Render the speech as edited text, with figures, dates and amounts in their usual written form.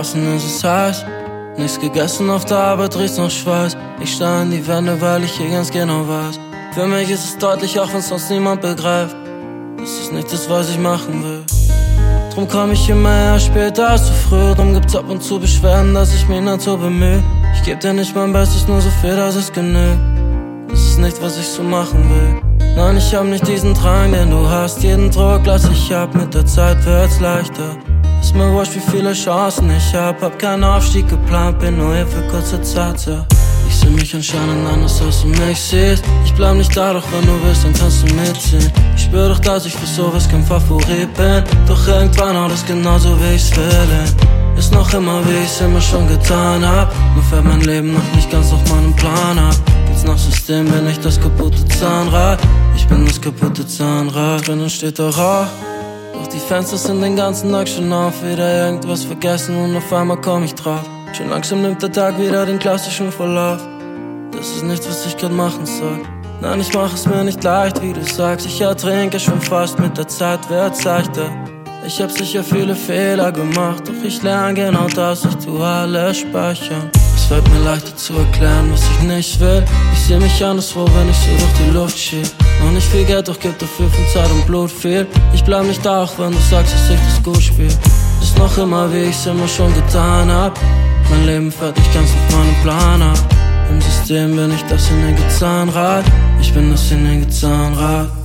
draußen ist es heiß. Nichts gegessen, auf der Arbeit riecht's nach Schweiß. Ich starr an die Wände, weil ich hier ganz genau weiß. Für mich ist es deutlich, auch wenn's sonst niemand begreift. Das ist nicht das, was ich machen will. Drum komm ich immer eher später als zu früh. Drum gibt's ab und zu Beschwerden, dass ich mich nicht so bemühe. Ich geb dir nicht mein Bestes, nur so viel, dass es genügt. Das ist nicht, was ich so machen will. Nein, ich hab nicht diesen Drang, den du hast. Jeden Druck lass ich ab, mit der Zeit wird's leichter. Ist mir wurscht, wie viele Chancen ich hab keinen Aufstieg geplant, bin nur hier für kurze Zeit, ja. Ich seh mich anscheinend anders, als du mich siehst. Ich bleib nicht da, doch wenn du willst, dann kannst du mitziehen. Ich spür doch, dass ich für sowas kein Favorit bin. Doch irgendwann haut es genauso, wie ich's will. Ist noch immer, wie ich's immer schon getan hab. Nur fährt mein Leben noch nicht ganz auf meinem Plan ab. Geht's nach System, bin ich das kaputte Zahnrad. Ich bin das kaputte Zahnrad. Drinnen steht der Rauch, doch die Fenster sind den ganzen Tag schon auf. Wieder irgendwas vergessen und auf einmal komm ich drauf. Schon langsam nimmt der Tag wieder den klassischen Verlauf. Das ist nichts, was ich grad machen soll. Nein, ich mach es mir nicht leicht, wie du sagst. Ich ertrinke schon fast, mit der Zeit wird's leichter. Ich hab sicher viele Fehler gemacht, doch ich lerne genau das, ich tu alles speichern. Es fällt mir leichter zu erklären, was ich nicht will. Ich seh mich anderswo, wenn ich so durch die Luft schieb. Noch nicht viel Geld, doch gib dafür von Zeit und Blut viel. Ich bleib nicht da, auch wenn du sagst, dass ich das gut spiel. Ist noch immer, wie ich's immer schon getan hab. Mein Leben fährt nicht ganz auf meinen Plan ab. Im System bin ich das sinnige Zahnrad. Ich bin das sinnige Zahnrad.